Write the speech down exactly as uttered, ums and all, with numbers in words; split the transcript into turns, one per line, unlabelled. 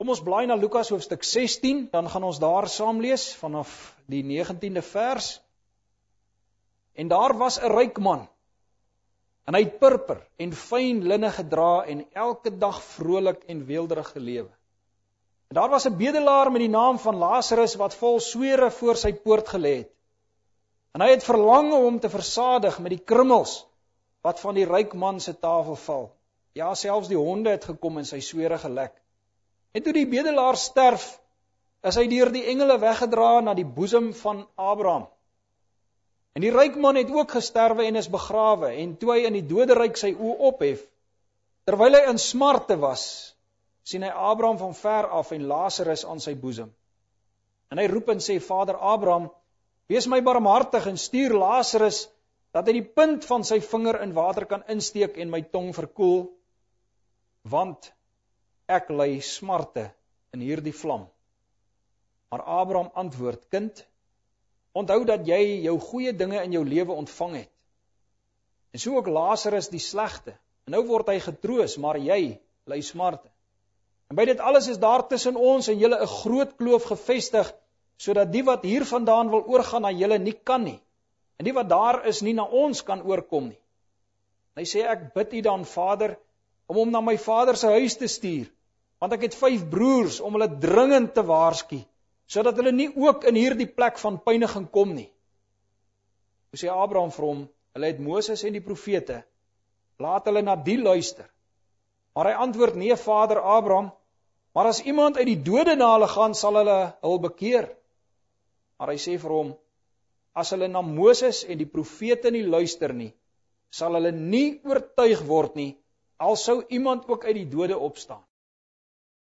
Kom ons blaai na Lukas hoofstuk sestien, dan gaan ons daar saam lees vanaf die negentiende vers. En daar was 'n ryk man, en hy het purper en fyn linne gedra en elke dag vrolik en weelderig gelewe. En daar was 'n bedelaar met die naam van Lazarus wat vol swere voor sy poort gelê het. En hy het verlang om hom te versadig met die krummels wat van die ryk man se tafel val. Ja, selfs die honde het gekom en sy swere gelek. En toe die bedelaar sterf, is hy deur die engele weggedra na die boesem van Abraham. En die ryk man het ook gesterwe en is begrawe, en toe hy in die doderyk sy oë ophef, terwyl hy in smarte was, sien hy Abraham van ver af en Lazarus aan sy boesem. En hy roep en sê, Vader Abraham, wees my barmhartig en stuur Lazarus, dat hy die punt van sy vinger in water kan insteek en my tong verkoel, want ek ly smarte in hierdie vlam. Maar Abraham antwoord, kind, onthou dat jy jou goeie dinge in jou lewe ontvang het. En so ook Lazarus die slegte. En nou word hy getroos, maar jy ly smarte. En by dit alles is daar tussen ons en julle 'n groot kloof gevestig, sodat die wat hier vandaan wil oorgaan na julle nie kan nie. En die wat daar is nie na ons kan oorkom nie. En hy sê, ek bid u dan, Vader, om hom na my vader se huis te stuur, want ek het vyf broers om hulle dringend te waarsku, sodat hulle nie ook in hierdie plek van pyniging kom nie. Toe sê Abraham vir hom, hulle het Moses en die profete, laat hulle na die luister. Maar hy antwoord, nee, Vader Abraham, maar as iemand uit die dode na hulle gaan, sal hulle hul bekeer. Maar hy sê vir hom, as hulle na Moses en die profete nie luister nie, sal hulle nie oortuig word nie, al sou iemand ook uit die dode opstaan.